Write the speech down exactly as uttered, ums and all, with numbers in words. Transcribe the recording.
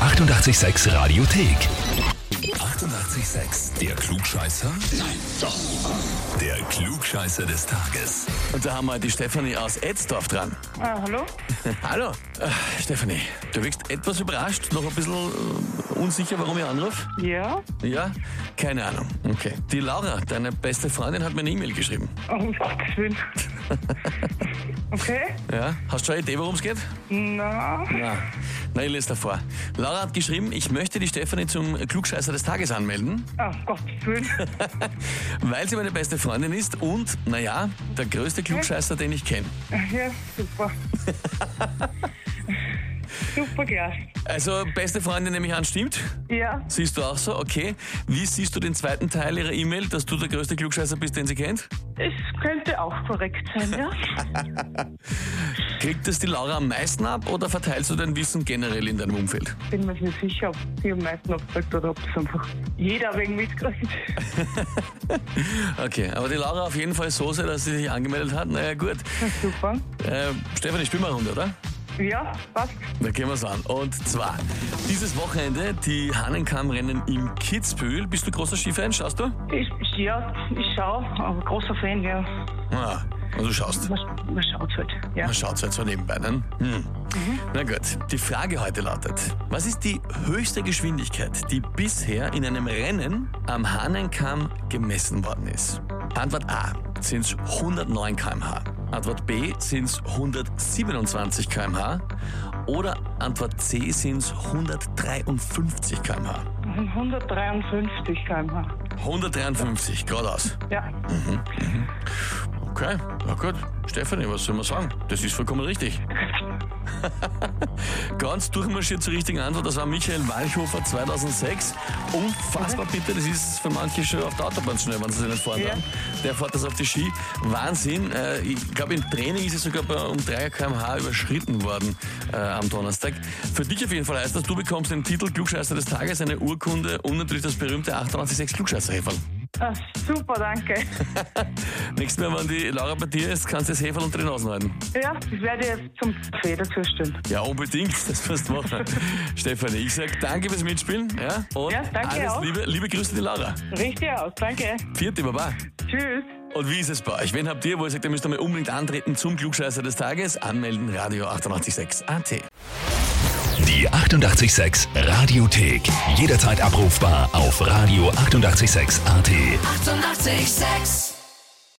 achtundachtzig Komma sechs Radiothek. achtundachtzig Komma sechs. Der Klugscheißer? Nein, doch. Der Klugscheißer des Tages. Und da haben wir die Stefanie aus Etzdorf dran. Ah, hallo? Hallo. Äh, Stefanie, du wirkst etwas überrascht, noch ein bisschen äh, unsicher, warum ich anrufe? Ja? Ja? Keine Ahnung. Okay. Die Laura, deine beste Freundin, hat mir eine E-Mail geschrieben. Oh, um Gottes Willen. Okay? Ja? Hast du schon eine Idee, worum es geht? Na, Na, na, ich lese davor. Laura hat geschrieben, ich möchte die Stefanie zum Klugscheißer des Tages anmelden, oh, um Gottes Willen. weil sie meine beste Freundin ist und, naja, der größte Klugscheißer, den ich kenne. Ja, super. Super, klar. Also, beste Freundin nehme ich an, stimmt? Ja, Siehst du auch so? Okay. Wie siehst du den zweiten Teil ihrer E-Mail, dass du der größte Klugscheißer bist, den sie kennt? es könnte auch korrekt sein, ja? Kriegt das die Laura am meisten ab oder verteilst du dein Wissen generell in deinem Umfeld? Bin mir nicht sicher, ob sie am meisten abgekriegt oder ob es einfach jeder wegen mitgekriegt. Okay, aber die Laura auf jeden Fall so sehr, dass sie sich angemeldet hat. Naja, gut. Super. Äh, Stefanie, spielen wir eine Runde, oder? Ja, passt. Da gehen wir es an. Und zwar, dieses Wochenende die Hahnenkammrennen im Kitzbühel. Bist du großer Skifan? Schaust du? Ich, ja, ich schaue, aber großer Fan, ja. Ah, also du schaust. Man, man schaut halt, ja. Man schaut halt so nebenbei, ne? Hm. Na gut, die Frage heute lautet, was ist die höchste Geschwindigkeit, die bisher in einem Rennen am Hahnenkamm gemessen worden ist? Antwort A, sind es hundertneun Kilometer pro Stunde. Antwort B, sind es hundertsiebenundzwanzig Kilometer pro Stunde. Oder Antwort C, sind es hundertdreiundfünfzig Kilometer pro Stunde. hundertdreiundfünfzig Kilometer pro Stunde. hundertdreiundfünfzig, geradeaus. Ja. Okay, na gut. Stefanie, was soll man sagen? Das ist vollkommen richtig. Ganz durchmarschiert zur richtigen Antwort, das war Michael Walchhofer zweitausendsechs. Unfassbar bitte, das ist für manche schon auf der Autobahn schnell, wenn sie sich nicht fahren Ja. darf. Der fährt das auf die Ski. Wahnsinn. Äh, ich glaube, im Training ist es sogar bei um drei Kilometer pro Stunde überschritten worden äh, am Donnerstag. Für dich auf jeden Fall heißt das, du bekommst den Titel Klugscheißer des Tages, eine Urkunde und natürlich das berühmte achtundachtzig Komma sechs Klugscheißer-Häferl. Ah, super, danke. Nächstes Mal, wenn die Laura bei dir ist, kannst du das Häferl unter die Nase halten. Ja, das werde ich jetzt zum Kaffee dazustellen. Ja, unbedingt, das wirst du machen. Stefanie, ich sag danke fürs Mitspielen. Ja, und Ja, danke alles auch. Liebe, liebe Grüße, die Laura. Richtig aus, danke. Vierte Baba. Tschüss. Und wie ist es bei euch? Wen habt ihr, wo ihr sagt, ihr müsst einmal unbedingt antreten zum Klugscheißer des Tages? Anmelden, Radio achtundachtzig Komma sechs A T. Die achtundachtzig Komma sechs Radiothek. Jederzeit abrufbar auf Radio achtundachtzig Komma sechs A T. Eighty-eight point six